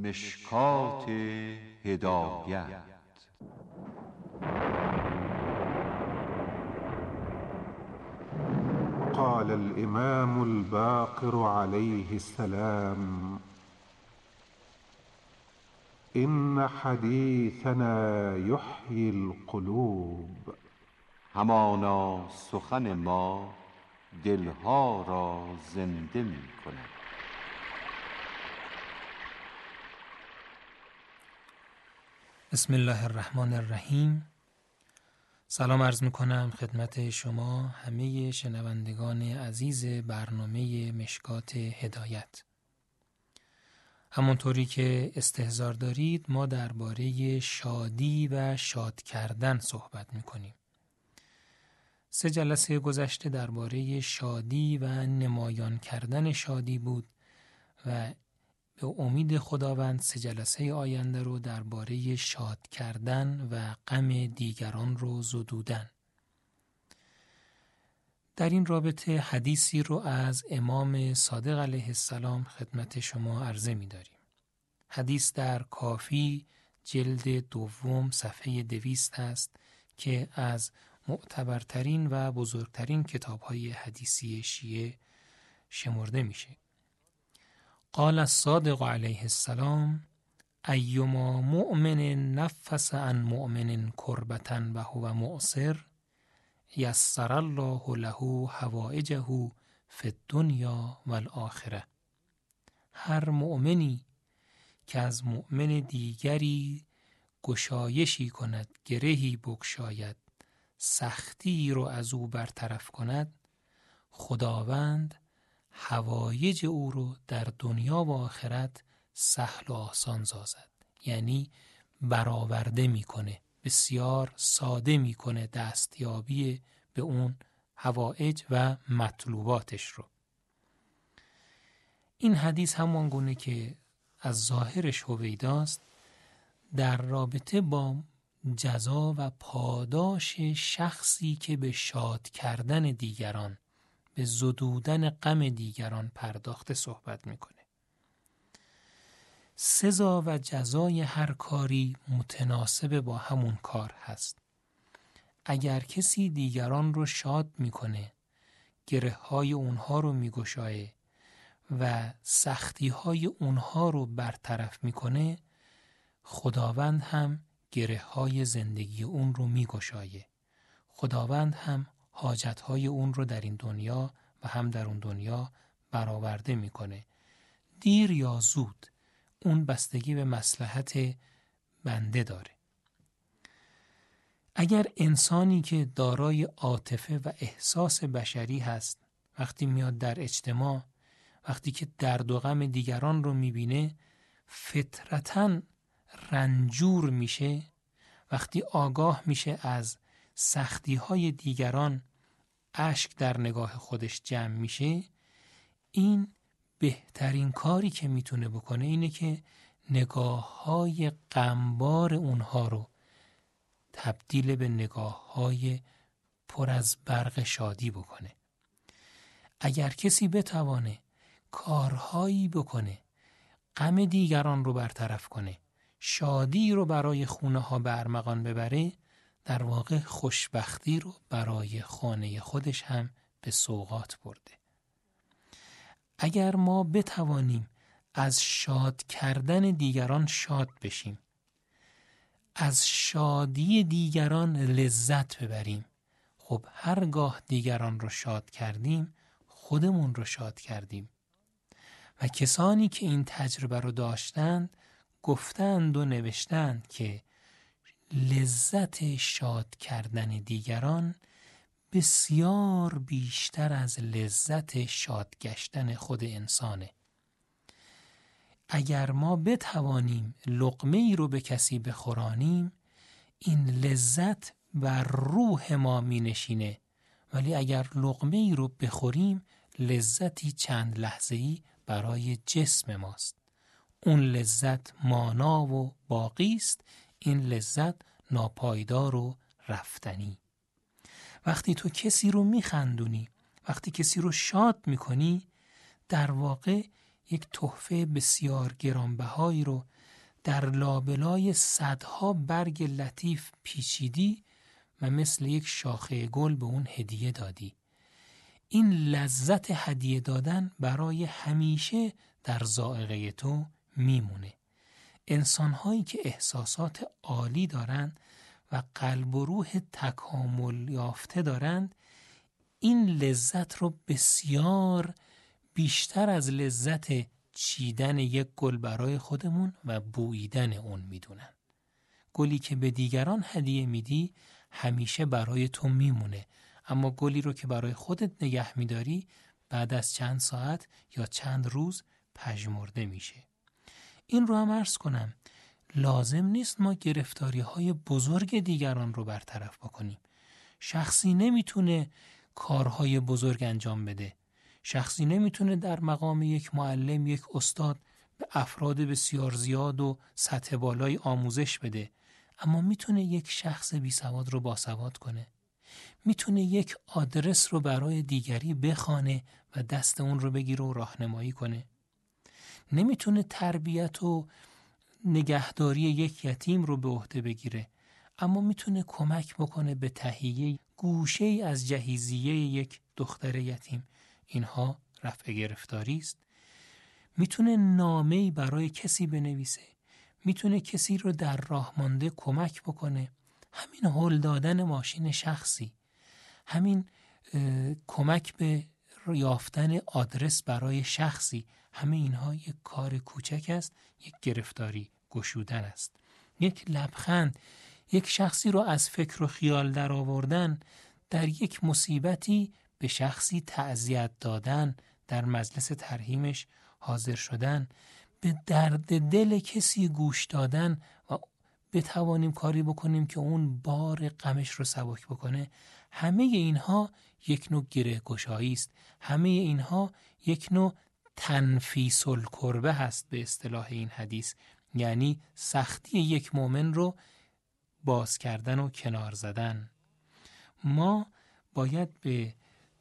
مشکات هدایت. قال الإمام الباقر عليه السلام: إن حديثنا يحيي القلوب. همانا سخن ما دلها را زنده می کند. بسم الله الرحمن الرحیم. سلام عرض میکنم خدمت شما همه شنوندگان عزیز برنامه مشکات هدایت. همونطوری که استحضار دارید ما درباره شادی و شاد کردن صحبت میکنیم. 3 جلسه گذشته درباره شادی و نمایان کردن شادی بود و به امید خداوند 3 جلسه آینده رو درباره شاد کردن و غم دیگران رو زدودن. در این رابطه حدیثی رو از امام صادق علیه السلام خدمت شما عرضه می داریم. حدیث در کافی جلد 2 صفحه 200 است که از معتبرترین و بزرگترین کتاب‌های حدیثی شیعه شمرده میشه. قال الصادق علیه السلام: ایما مؤمن نفس عن مؤمن کربة و هو معسر یسر الله له حوائجه فی الدنیا و الآخره. هر مؤمنی که از مؤمن دیگری گشایشی کند، گرهی بگشاید، سختی رو از او برطرف کند، خداوند حوایج او رو در دنیا و آخرت سهل و آسان سازد. یعنی برآورده میکنه، بسیار ساده میکنه دستیابی به اون حوایج و مطلوباتش رو. این حدیث همان گونه که از ظاهرش هویداست در رابطه با جزا و پاداش شخصی که به شاد کردن دیگران، به زدودن غم دیگران پرداخته صحبت میکنه. سزا و جزای هر کاری متناسب با همون کار هست. اگر کسی دیگران رو شاد میکنه، گره های اونها رو میگشایه و سختی های اونها رو برطرف میکنه، خداوند هم گره های زندگی اون رو میگشایه. خداوند هم حاجت های اون رو در این دنیا و هم در اون دنیا برآورده میکنه. دیر یا زود اون بستگی به مصلحت بنده داره. اگر انسانی که دارای عاطفه و احساس بشری هست، وقتی میاد در اجتماع، وقتی که درد و غم دیگران رو میبینه، فطرتاً رنجور میشه. وقتی آگاه میشه از سختی های دیگران، اشک در نگاه خودش جمع میشه. این بهترین کاری که میتونه بکنه اینه که نگاه های غمبار اونها رو تبدیل به نگاه های پر از برق شادی بکنه. اگر کسی بتوانه کارهایی بکنه غم دیگران رو برطرف کنه، شادی رو برای خونه ها به ارمغان ببره، در واقع خوشبختی رو برای خانه خودش هم به سوغات برده. اگر ما بتوانیم از شاد کردن دیگران شاد بشیم، از شادی دیگران لذت ببریم، خب هرگاه دیگران رو شاد کردیم خودمون رو شاد کردیم. و کسانی که این تجربه رو داشتند گفتند و نوشتند که لذت شاد کردن دیگران بسیار بیشتر از لذت شاد گشتن خود انسانه. اگر ما بتوانیم لقمه ای رو به کسی بخورانیم، این لذت بر روح ما می نشینه، ولی اگر لقمه ای رو بخوریم لذتی چند لحظه‌ای برای جسم ماست. اون لذت مانا و باقی است، این لذت ناپایدار و رفتنی. وقتی تو کسی رو میخندونی، وقتی کسی رو شاد میکنی، در واقع یک تحفه بسیار گرانبهایی رو در لابلای صدها برگ لطیف پیچیدی و مثل یک شاخه گل به اون هدیه دادی. این لذت هدیه دادن برای همیشه در ذائقه تو میمونه. انسان‌هایی که احساسات عالی دارند و قلب و روح تکامل یافته دارند، این لذت رو بسیار بیشتر از لذت چیدن یک گل برای خودمون و بوییدن اون میدونن. گلی که به دیگران هدیه میدی همیشه برای تو میمونه، اما گلی رو که برای خودت نگه میداری بعد از چند ساعت یا چند روز پژمرده میشه. این رو هم عرض کنم، لازم نیست ما گرفتاری‌های بزرگ دیگران رو برطرف بکنیم. شخصی نمیتونه کارهای بزرگ انجام بده. شخصی نمیتونه در مقام یک معلم، یک استاد به افراد بسیار زیاد و سطح بالای آموزش بده، اما میتونه یک شخص بی سواد رو باسواد کنه. میتونه یک آدرس رو برای دیگری بخوانه و دست اون رو بگیره و راهنمایی کنه. نمیتونه تربیت و نگهداری یک یتیم رو به عهده بگیره، اما میتونه کمک بکنه به تهیه گوشه‌ای از جهیزیه یک دختر یتیم. اینها رفع گرفتاری است. میتونه نامه‌ای برای کسی بنویسه، میتونه کسی رو در راه مانده کمک بکنه. همین هل دادن ماشین شخصی، همین کمک به یافتن آدرس برای شخصی، همه اینها یک کار کوچک است، یک گرفتاری گشودن است. یک لبخند، یک شخصی رو از فکر و خیال در آوردن، در یک مصیبتی به شخصی تعزیت دادن، در مجلس ترحیمش حاضر شدن، به درد دل کسی گوش دادن و بتوانیم کاری بکنیم که اون بار غمش رو سبک بکنه. همه اینها یک نوع گره گشایی است. همه اینها یک نوع تنفیس الکربه هست به اصطلاح این حدیث، یعنی سختی یک مؤمن رو باز کردن و کنار زدن. ما باید به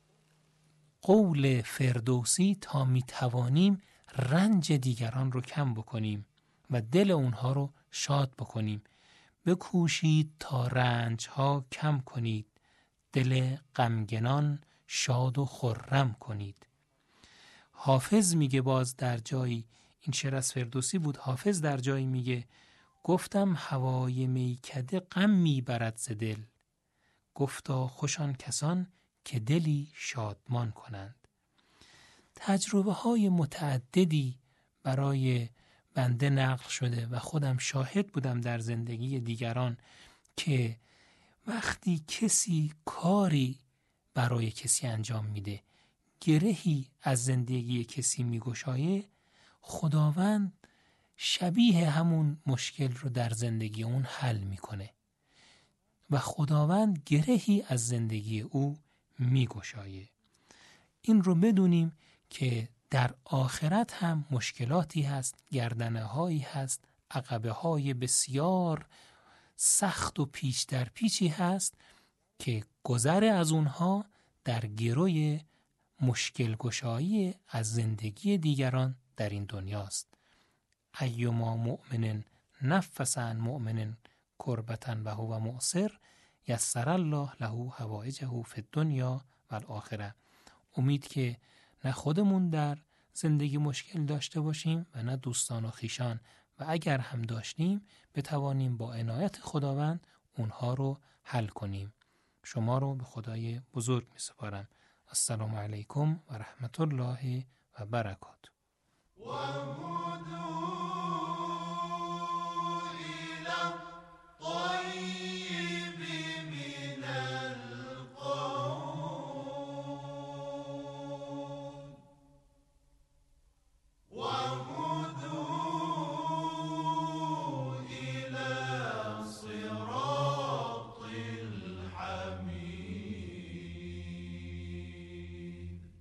قول فردوسی تا می توانیم رنج دیگران رو کم بکنیم و دل اونها رو شاد بکنیم. بکوشید تا رنج ها کم کنید، دل غمگنان شاد و خرم کنید. حافظ میگه باز در جایی، این شعر از فردوسی بود، حافظ در جایی میگه گفتم هوای میکده غم میبرد ز دل، گفتا خوش آن کسان که دلی شادمان کنند. تجربه های متعددی برای بنده نقل شده و خودم شاهد بودم در زندگی دیگران که وقتی کسی کاری برای کسی انجام میده، گرهی از زندگی کسی میگشایه، خداوند شبیه همون مشکل رو در زندگی اون حل میکنه و خداوند گرهی از زندگی او میگشایه. این رو بدونیم که در آخرت هم مشکلاتی هست، گردنه هایی هست، عقبه های بسیار سخت و پیچ در پیچی هست که گذر از اونها در گروی مشکل گشایی از زندگی دیگران در این دنیاست. ایما مؤمن نفس عن مؤمن کربة و هو مؤسر یسر الله له حوائجه فی الدنیا و الاخره. امید که نه خودمون در زندگی مشکل داشته باشیم و نه دوستان و خویشان، و اگر هم داشتیم بتوانیم با عنایت خداوند اونها رو حل کنیم. شما رو به خدای بزرگ می سپارم. السلام علیکم و رحمت الله و برکاته.